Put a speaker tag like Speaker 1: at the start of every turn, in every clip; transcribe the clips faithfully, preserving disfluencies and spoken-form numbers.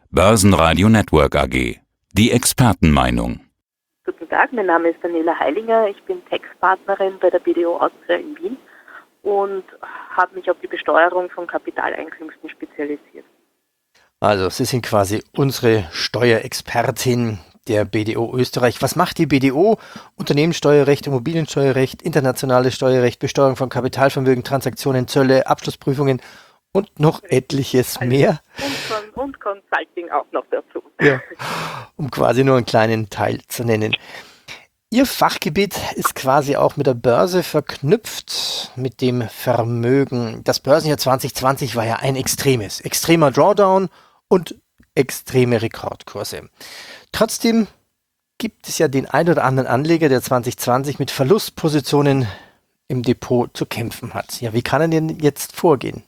Speaker 1: Börsenradio Network A G. Die Expertenmeinung.
Speaker 2: Guten Tag, mein Name ist Daniela Heilinger. Ich bin Textpartnerin bei der B D O Austria in Wien und habe mich auf die Besteuerung von Kapitaleinkünften spezialisiert.
Speaker 3: Also, Sie sind quasi unsere Steuerexpertin der B D O Österreich. Was macht die B D O? Unternehmenssteuerrecht, Immobiliensteuerrecht, internationales Steuerrecht, Besteuerung von Kapitalvermögen, Transaktionen, Zölle, Abschlussprüfungen und noch etliches mehr.
Speaker 2: Und, und Consulting auch noch dazu.
Speaker 3: Ja, um quasi nur einen kleinen Teil zu nennen. Ihr Fachgebiet ist quasi auch mit der Börse verknüpft, mit dem Vermögen. Das Börsenjahr zwanzig zwanzig war ja ein extremes, extremer Drawdown und extreme Rekordkurse. Trotzdem gibt es ja den ein oder anderen Anleger, der zwanzig zwanzig mit Verlustpositionen im Depot zu kämpfen hat. Ja, wie kann er denn jetzt vorgehen?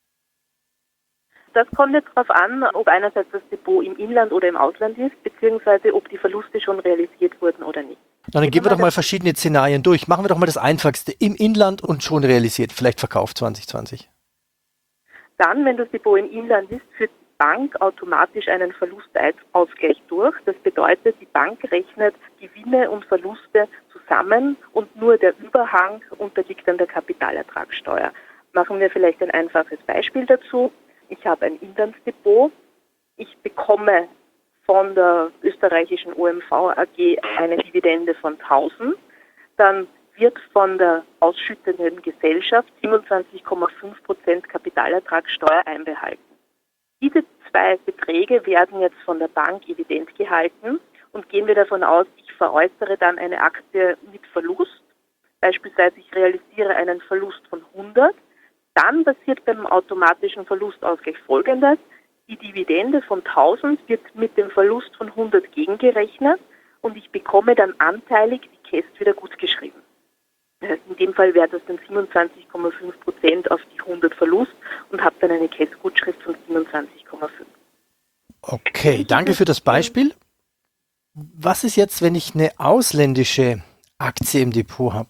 Speaker 2: Das kommt jetzt darauf an, ob einerseits das Depot im Inland oder im Ausland ist, beziehungsweise ob die Verluste schon realisiert wurden oder nicht.
Speaker 3: Na, dann gehen wir doch mal verschiedene Szenarien durch. Machen wir doch mal das Einfachste. Im Inland und schon realisiert, vielleicht verkauft zwanzig zwanzig.
Speaker 2: Dann, wenn das Depot im Inland ist, führt die Bank automatisch einen Verlustausgleich durch. Das bedeutet, die Bank rechnet Gewinne und Verluste zusammen und nur der Überhang unterliegt dann der Kapitalertragssteuer. Machen wir vielleicht ein einfaches Beispiel dazu. Ich habe ein Inlandsdepot. Ich bekomme von der österreichischen O M V A G eine Dividende von tausend. Dann wird von der ausschüttenden Gesellschaft siebenundzwanzig Komma fünf Prozent Kapitalertragssteuer einbehalten. Diese zwei Beträge werden jetzt von der Bank evident gehalten und gehen wir davon aus, ich veräußere dann eine Aktie mit Verlust. Beispielsweise ich realisiere einen Verlust von hundert. Dann passiert beim automatischen Verlustausgleich Folgendes. Die Dividende von tausend wird mit dem Verlust von hundert gegengerechnet und ich bekomme dann anteilig die Käst wieder gutgeschrieben. Das heißt, in dem Fall wäre das dann siebenundzwanzig Komma fünf Prozent auf die hundert Verlust und habe dann eine Kästgutschrift von siebenundzwanzig Komma fünf.
Speaker 3: Okay, danke für das Beispiel. Was ist jetzt, wenn ich eine ausländische Aktie im Depot habe?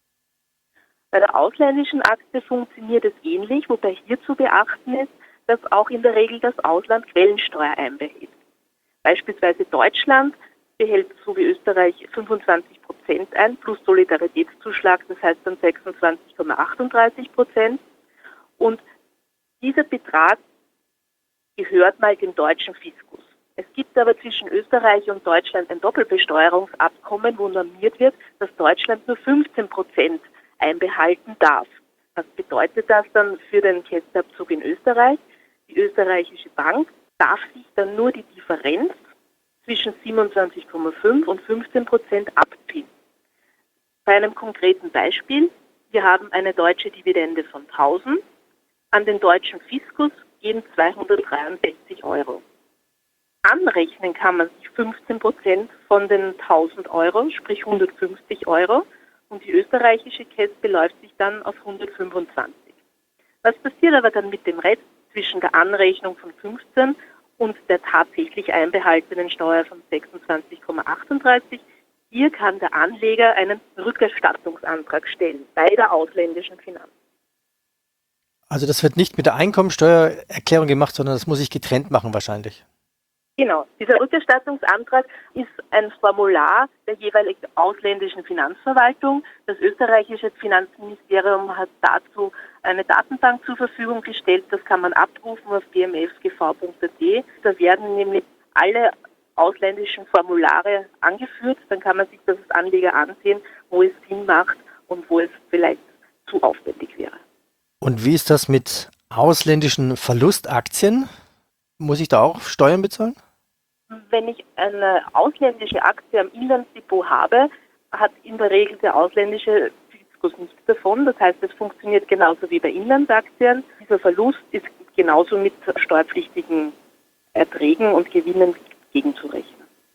Speaker 2: Bei der ausländischen Aktie funktioniert es ähnlich, wobei hier zu beachten ist, dass auch in der Regel das Ausland Quellensteuer einbehält. Beispielsweise Deutschland behält so wie Österreich fünfundzwanzig Prozent ein plus Solidaritätszuschlag, das heißt dann sechsundzwanzig Komma achtunddreißig Prozent. Und dieser Betrag gehört mal dem deutschen Fiskus. Es gibt aber zwischen Österreich und Deutschland ein Doppelbesteuerungsabkommen, wo normiert wird, dass Deutschland nur fünfzehn Prozent einbehalten darf. Was bedeutet das dann für den Kästabzug in Österreich? Die österreichische Bank darf sich dann nur die Differenz zwischen siebenundzwanzig Komma fünf und fünfzehn Prozent abziehen. Bei einem konkreten Beispiel, wir haben eine deutsche Dividende von tausend, an den deutschen Fiskus gehen zweihundertdreiundsechzig Euro. Anrechnen kann man sich fünfzehn Prozent von den tausend Euro, sprich hundertfünfzig Euro, und die österreichische Käst beläuft sich dann auf hundertfünfundzwanzig. Was passiert aber dann mit dem Rest zwischen der Anrechnung von fünfzehn und der tatsächlich einbehaltenen Steuer von sechsundzwanzig Komma achtunddreißig? Hier kann der Anleger einen Rückerstattungsantrag stellen bei der ausländischen Finanz.
Speaker 3: Also das wird nicht mit der Einkommensteuererklärung gemacht, sondern das muss ich getrennt machen wahrscheinlich.
Speaker 2: Genau, dieser Rückerstattungsantrag ist ein Formular der jeweiligen ausländischen Finanzverwaltung. Das österreichische Finanzministerium hat dazu eine Datenbank zur Verfügung gestellt. Das kann man abrufen auf b m f g v punkt a t. Da werden nämlich alle ausländischen Formulare angeführt. Dann kann man sich das als Anleger ansehen, wo es Sinn macht und wo es vielleicht zu aufwendig wäre.
Speaker 3: Und wie ist das mit ausländischen Verlustaktien? Muss ich da auch Steuern bezahlen?
Speaker 2: Wenn ich eine ausländische Aktie am Inlandsdepot habe, hat in der Regel der ausländische Fiskus nichts davon. Das heißt, es funktioniert genauso wie bei Inlandsaktien. Dieser Verlust ist genauso mit steuerpflichtigen Erträgen und Gewinnen gegenzurechnen.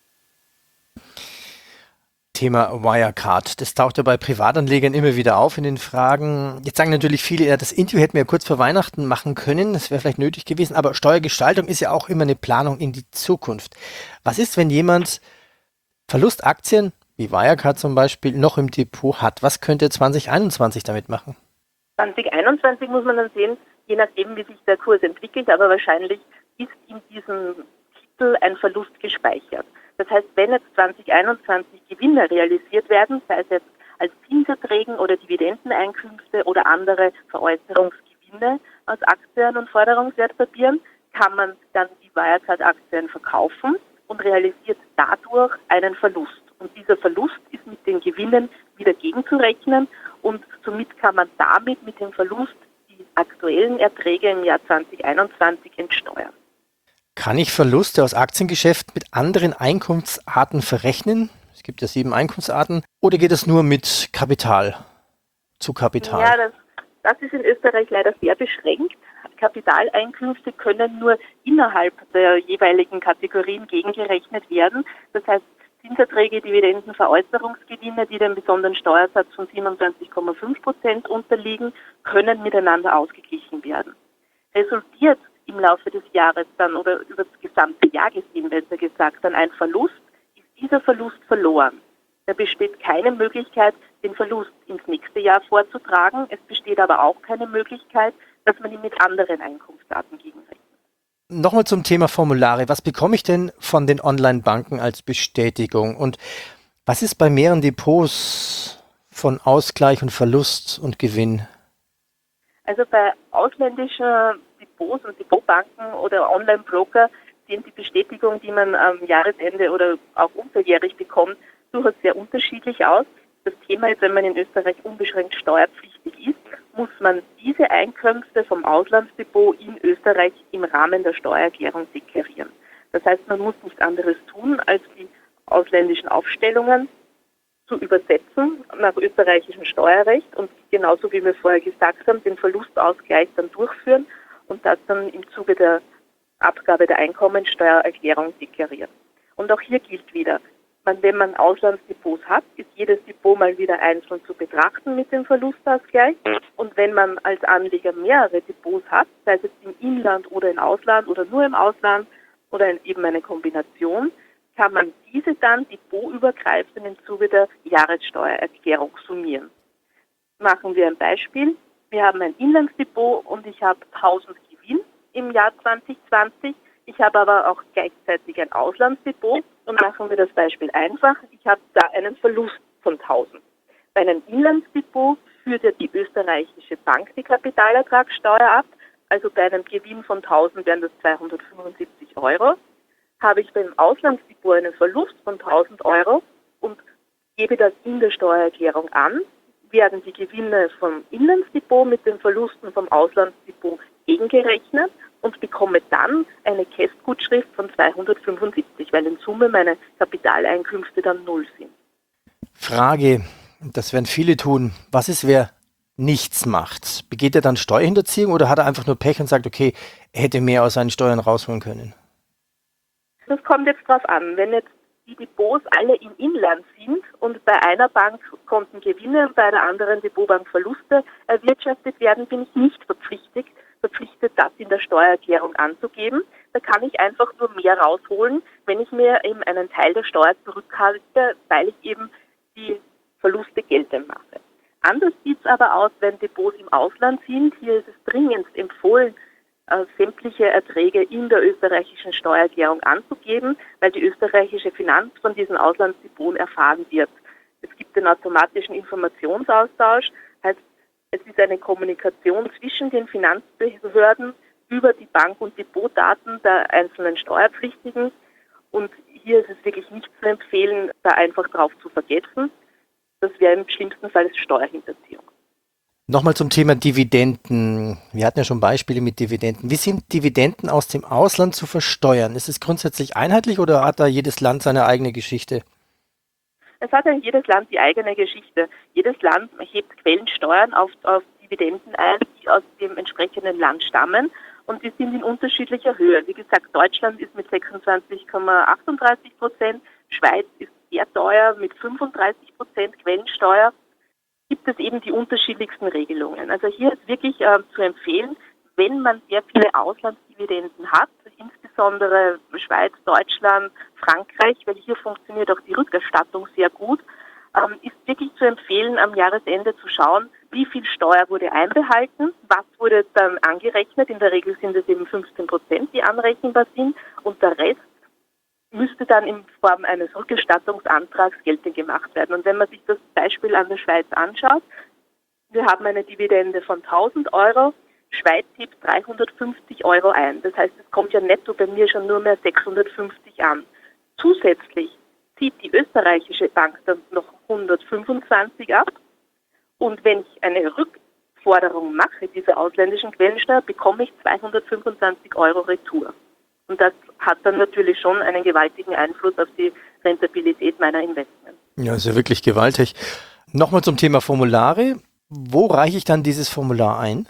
Speaker 3: Thema Wirecard. Das taucht ja bei Privatanlegern immer wieder auf in den Fragen. Jetzt sagen natürlich viele, ja, das Interview hätten wir ja kurz vor Weihnachten machen können. Das wäre vielleicht nötig gewesen. Aber Steuergestaltung ist ja auch immer eine Planung in die Zukunft. Was ist, wenn jemand Verlustaktien, wie Wirecard zum Beispiel, noch im Depot hat? Was könnte zwanzig einundzwanzig damit machen?
Speaker 2: zwanzig einundzwanzig muss man dann sehen, je nachdem, wie sich der Kurs entwickelt. Aber wahrscheinlich ist in diesem Mittel ein Verlust gespeichert. Das heißt, wenn jetzt zwanzig einundzwanzig Gewinne realisiert werden, sei es jetzt als Zinserträgen oder Dividendeneinkünfte oder andere Veräußerungsgewinne aus Aktien und Forderungswertpapieren, kann man dann die Wirecard-Aktien verkaufen und realisiert dadurch einen Verlust. Und dieser Verlust ist mit den Gewinnen wieder gegenzurechnen und somit kann man damit mit dem Verlust die aktuellen Erträge im Jahr zwanzig einundzwanzig entsteuern.
Speaker 3: Kann ich Verluste aus Aktiengeschäften mit anderen Einkunftsarten verrechnen? Es gibt ja sieben Einkunftsarten. Oder geht es nur mit Kapital, zu Kapital?
Speaker 2: Ja, das, das ist in Österreich leider sehr beschränkt. Kapitaleinkünfte können nur innerhalb der jeweiligen Kategorien gegengerechnet werden. Das heißt, Zinserträge, Dividenden, Veräußerungsgewinne, die dem besonderen Steuersatz von siebenundzwanzig Komma fünf Prozent unterliegen, können miteinander ausgeglichen werden. Resultiert im Laufe des Jahres dann oder über das gesamte Jahr gesehen, besser gesagt, dann ein Verlust, ist dieser Verlust verloren. Da besteht keine Möglichkeit, den Verlust ins nächste Jahr vorzutragen. Es besteht aber auch keine Möglichkeit, dass man ihn mit anderen Einkunftsarten gegenrechnet.
Speaker 3: Nochmal zum Thema Formulare. Was bekomme ich denn von den Online-Banken als Bestätigung? Und was ist bei mehreren Depots von Ausgleich und Verlust und Gewinn?
Speaker 2: Also bei ausländischen Depots und Depotbanken oder Online-Broker sehen die Bestätigung, die man am Jahresende oder auch unterjährig bekommt, durchaus sehr unterschiedlich aus. Das Thema ist, wenn man in Österreich unbeschränkt steuerpflichtig ist, muss man diese Einkünfte vom Auslandsdepot in Österreich im Rahmen der Steuererklärung deklarieren. Das heißt, man muss nichts anderes tun, als die ausländischen Aufstellungen zu übersetzen nach österreichischem Steuerrecht und genauso wie wir vorher gesagt haben, den Verlustausgleich dann durchführen und das dann im Zuge der Abgabe der Einkommensteuererklärung deklarieren. Und auch hier gilt wieder, man, wenn man Auslandsdepots hat, ist jedes Depot mal wieder einzeln zu betrachten mit dem Verlustausgleich. Und wenn man als Anleger mehrere Depots hat, sei es jetzt im Inland oder im Ausland oder nur im Ausland oder eben eine Kombination, kann man diese dann depotübergreifend im Zuge der Jahressteuererklärung summieren. Machen wir ein Beispiel. Wir haben ein Inlandsdepot und ich habe tausend Gewinn im Jahr zwanzig zwanzig. Ich habe aber auch gleichzeitig ein Auslandsdepot und machen wir das Beispiel einfach. Ich habe da einen Verlust von tausend. Bei einem Inlandsdepot führt ja die österreichische Bank die Kapitalertragssteuer ab. Also bei einem Gewinn von tausend wären das zweihundertfünfundsiebzig Euro. Habe ich beim Auslandsdepot einen Verlust von tausend Euro und gebe das in der Steuererklärung an, werden die Gewinne vom Inlandsdepot mit den Verlusten vom Auslandsdepot gegengerechnet und bekomme dann eine Kästgutschrift von zweihundertfünfundsiebzig, weil in Summe meine Kapitaleinkünfte dann null sind.
Speaker 3: Frage, das werden viele tun, was ist, wer nichts macht? Begeht er dann Steuerhinterziehung oder hat er einfach nur Pech und sagt, okay, er hätte mehr aus seinen Steuern rausholen können?
Speaker 2: Das kommt jetzt drauf an. Wenn jetzt die Depots alle im Inland sind und bei einer Bank konnten Gewinne und bei der anderen Depotbank Verluste erwirtschaftet werden, bin ich nicht verpflichtet, verpflichtet, das in der Steuererklärung anzugeben. Da kann ich einfach nur mehr rausholen, wenn ich mir eben einen Teil der Steuer zurückhalte, weil ich eben die Verluste geltend mache. Anders sieht es aber aus, wenn Depots im Ausland sind. Hier ist es dringendst empfohlen, äh, sämtliche Erträge in der österreichischen Steuererklärung anzugeben, weil die österreichische Finanz von diesen Auslandsdepots erfahren wird. Es gibt den automatischen Informationsaustausch, heißt, es ist eine Kommunikation zwischen den Finanzbehörden über die Bank- und Depotdaten der einzelnen Steuerpflichtigen. Und hier ist es wirklich nicht zu empfehlen, da einfach drauf zu vergessen. Das wäre im schlimmsten Fall Steuerhinterziehung.
Speaker 3: Nochmal zum Thema Dividenden. Wir hatten ja schon Beispiele mit Dividenden. Wie sind Dividenden aus dem Ausland zu versteuern? Ist es grundsätzlich einheitlich oder hat da jedes Land seine eigene Geschichte?
Speaker 2: Es hat ja jedes Land die eigene Geschichte. Jedes Land hebt Quellensteuern auf, auf Dividenden ein, die aus dem entsprechenden Land stammen. Und die sind in unterschiedlicher Höhe. Wie gesagt, Deutschland ist mit sechsundzwanzig Komma achtunddreißig Prozent, Schweiz ist sehr teuer mit fünfunddreißig Prozent Quellensteuer. Gibt es eben die unterschiedlichsten Regelungen. Also hier ist wirklich äh, zu empfehlen, wenn man sehr viele Auslandsdividenden hat, insbesondere Schweiz, Deutschland, Frankreich, weil hier funktioniert auch die Rückerstattung sehr gut, ähm, ist wirklich zu empfehlen, am Jahresende zu schauen, wie viel Steuer wurde einbehalten, was wurde dann angerechnet. In der Regel sind es eben fünfzehn Prozent, die anrechenbar sind, und der Rest müsste dann in Form eines Rückerstattungsantrags geltend gemacht werden. Und wenn man sich das Beispiel an der Schweiz anschaut, wir haben eine Dividende von tausend Euro, Schweiz hebt dreihundertfünfzig Euro ein. Das heißt, es kommt ja netto bei mir schon nur mehr sechshundertfünfzig an. Zusätzlich zieht die österreichische Bank dann noch hundertfünfundzwanzig ab. Und wenn ich eine Rückforderung mache, dieser ausländischen Quellensteuer, bekomme ich zweihundertfünfundzwanzig Euro retour. Und das hat dann natürlich schon einen gewaltigen Einfluss auf die Rentabilität meiner Investments.
Speaker 3: Ja, ist ja wirklich gewaltig. Nochmal zum Thema Formulare. Wo reiche ich dann dieses Formular ein?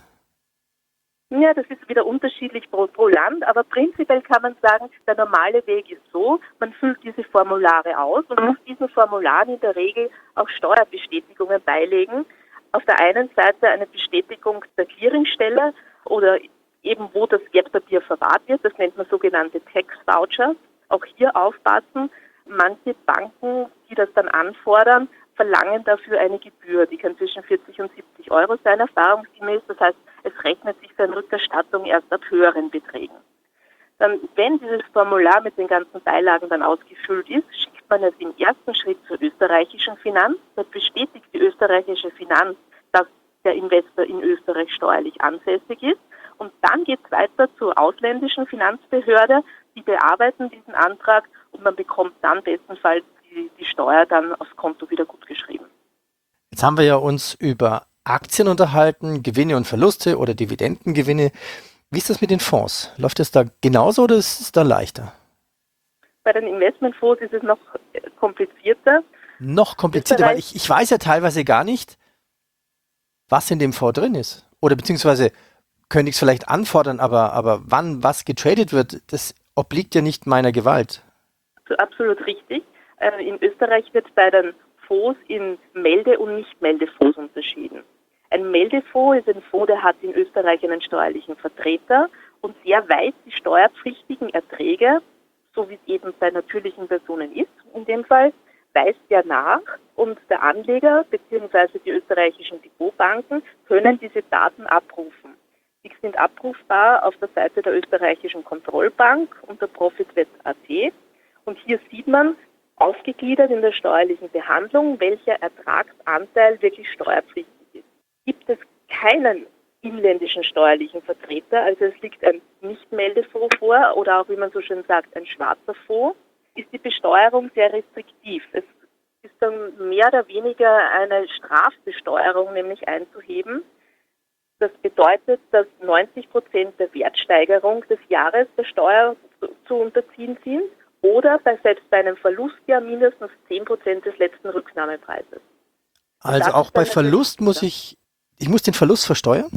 Speaker 2: Ja, das ist wieder unterschiedlich pro, pro Land, aber prinzipiell kann man sagen, der normale Weg ist so, man füllt diese Formulare aus und muss diesen Formularen in der Regel auch Steuerbestätigungen beilegen. Auf der einen Seite eine Bestätigung der Clearingstelle oder eben wo das Wertpapier verwahrt wird, das nennt man sogenannte Tax Vouchers. Auch hier aufpassen, manche Banken, die das dann anfordern, verlangen dafür eine Gebühr, die kann zwischen vierzig und siebzig Euro sein, erfahrungsgemäß. Das heißt, es rechnet sich für eine Rückerstattung erst ab höheren Beträgen. Dann, wenn dieses Formular mit den ganzen Beilagen dann ausgefüllt ist, schickt man es im ersten Schritt zur österreichischen Finanz. Da bestätigt die österreichische Finanz, dass der Investor in Österreich steuerlich ansässig ist. Und dann geht es weiter zur ausländischen Finanzbehörde. Die bearbeiten diesen Antrag und man bekommt dann bestenfalls die, die Steuer dann aufs Konto wieder gut geschrieben.
Speaker 3: Jetzt haben wir ja uns über Aktien unterhalten, Gewinne und Verluste oder Dividendengewinne. Wie ist das mit den Fonds? Läuft es da genauso oder ist es da leichter?
Speaker 2: Bei den Investmentfonds ist es noch komplizierter.
Speaker 3: Noch komplizierter, weil ich, ich weiß ja teilweise gar nicht, was in dem Fonds drin ist. Oder beziehungsweise könnte ich es vielleicht anfordern, aber, aber wann was getradet wird, das obliegt ja nicht meiner Gewalt.
Speaker 2: Absolut richtig. In Österreich wird bei den Fonds in Melde- und Nicht-Meldefonds unterschieden. Ein Meldefonds ist ein Fonds, der hat in Österreich einen steuerlichen Vertreter und der weist die steuerpflichtigen Erträge, so wie es eben bei natürlichen Personen ist, in dem Fall, weist der nach und der Anleger bzw. die österreichischen Depotbanken können diese Daten abrufen. Die sind abrufbar auf der Seite der österreichischen Kontrollbank unter profitweb punkt a t und hier sieht man, aufgegliedert in der steuerlichen Behandlung, welcher Ertragsanteil wirklich steuerpflichtig ist. Gibt es keinen inländischen steuerlichen Vertreter, also es liegt ein Nicht-Meldefonds vor oder auch, wie man so schön sagt, ein schwarzer Fonds, ist die Besteuerung sehr restriktiv. Es ist dann mehr oder weniger eine Strafbesteuerung nämlich einzuheben. Das bedeutet, dass neunzig Prozent der Wertsteigerung des Jahres der Steuer zu, zu unterziehen sind oder bei, selbst bei einem Verlustjahr mindestens zehn Prozent des letzten Rücknahmepreises.
Speaker 3: Also auch bei Verlust muss ich, ich muss den Verlust versteuern?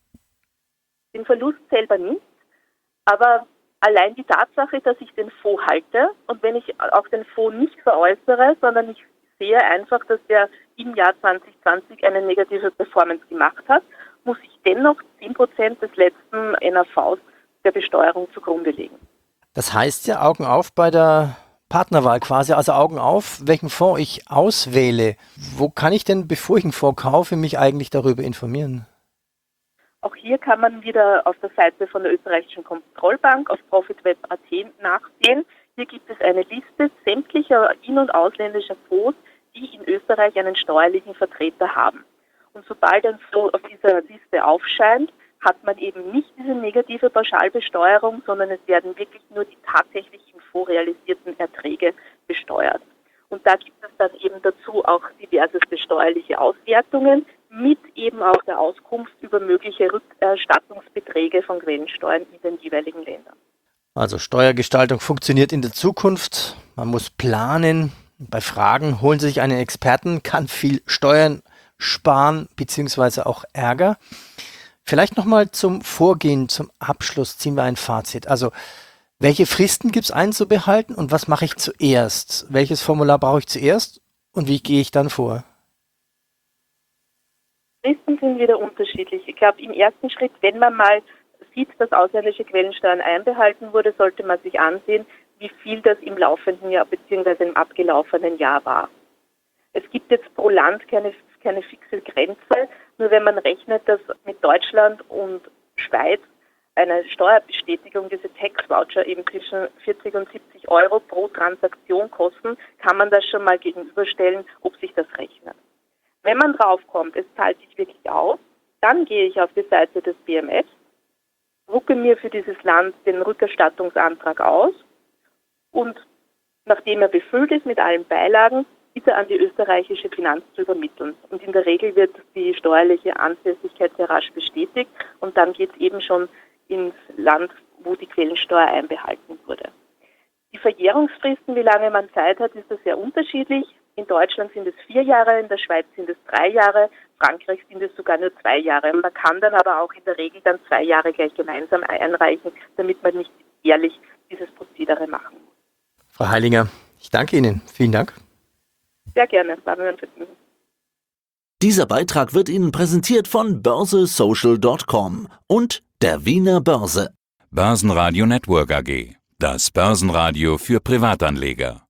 Speaker 2: Den Verlust selber nicht, aber allein die Tatsache, dass ich den Fonds halte und wenn ich auch den Fonds nicht veräußere, sondern ich sehe einfach, dass der im Jahr zwanzig zwanzig eine negative Performance gemacht hat, muss ich dennoch zehn Prozent des letzten N A Vs der Besteuerung zugrunde legen.
Speaker 3: Das heißt ja Augen auf bei der Partnerwahl quasi, also Augen auf, welchen Fonds ich auswähle. Wo kann ich denn, bevor ich einen Fonds kaufe, mich eigentlich darüber informieren?
Speaker 2: Auch hier kann man wieder auf der Seite von der österreichischen Kontrollbank auf profitweb punkt a t nachsehen. Hier gibt es eine Liste sämtlicher in- und ausländischer Fonds, die in Österreich einen steuerlichen Vertreter haben. Und sobald ein Fonds auf dieser Liste aufscheint, hat man eben nicht diese negative Pauschalbesteuerung, sondern es werden wirklich nur die tatsächlichen vorrealisierten Erträge besteuert. Und da gibt es dann eben dazu auch diverseste steuerliche Auswertungen mit eben auch der Auskunft über mögliche Rückerstattungsbeträge von Quellensteuern in den jeweiligen Ländern.
Speaker 3: Also Steuergestaltung funktioniert in der Zukunft. Man muss planen. Bei Fragen holen Sie sich einen Experten, kann viel Steuern sparen beziehungsweise auch Ärger. Vielleicht nochmal zum Vorgehen, zum Abschluss ziehen wir ein Fazit. Also welche Fristen gibt es einzubehalten und was mache ich zuerst? Welches Formular brauche ich zuerst und wie gehe ich dann vor?
Speaker 2: Fristen sind wieder unterschiedlich. Ich glaube, im ersten Schritt, wenn man mal sieht, dass ausländische Quellensteuern einbehalten wurde, sollte man sich ansehen, wie viel das im laufenden Jahr bzw. im abgelaufenen Jahr war. Es gibt jetzt pro Land keine, keine fixe Grenze, nur wenn man rechnet, dass mit Deutschland und Schweiz eine Steuerbestätigung, diese Tax-Voucher eben zwischen vierzig und siebzig Euro pro Transaktion kosten, kann man das schon mal gegenüberstellen, ob sich das rechnet. Wenn man draufkommt, es zahlt sich wirklich aus, dann gehe ich auf die Seite des B M F, drucke mir für dieses Land den Rückerstattungsantrag aus und nachdem er befüllt ist mit allen Beilagen, ist er an die österreichische Finanz zu übermitteln. Und in der Regel wird die steuerliche Ansässigkeit sehr rasch bestätigt und dann geht es eben schon ins Land, wo die Quellensteuer einbehalten wurde. Die Verjährungsfristen, wie lange man Zeit hat, ist das sehr unterschiedlich. In Deutschland sind es vier Jahre, in der Schweiz sind es drei Jahre, Frankreich sind es sogar nur zwei Jahre. Man kann dann aber auch in der Regel dann zwei Jahre gleich gemeinsam einreichen, damit man nicht jährlich dieses Prozedere machen muss.
Speaker 3: Frau Heilinger, ich danke Ihnen. Vielen Dank.
Speaker 2: Sehr gerne, war mir ein Vergnügen.
Speaker 4: Dieser Beitrag wird Ihnen präsentiert von börse social punkt com und der Wiener Börse.
Speaker 1: Börsenradio Network A G. Das Börsenradio für Privatanleger.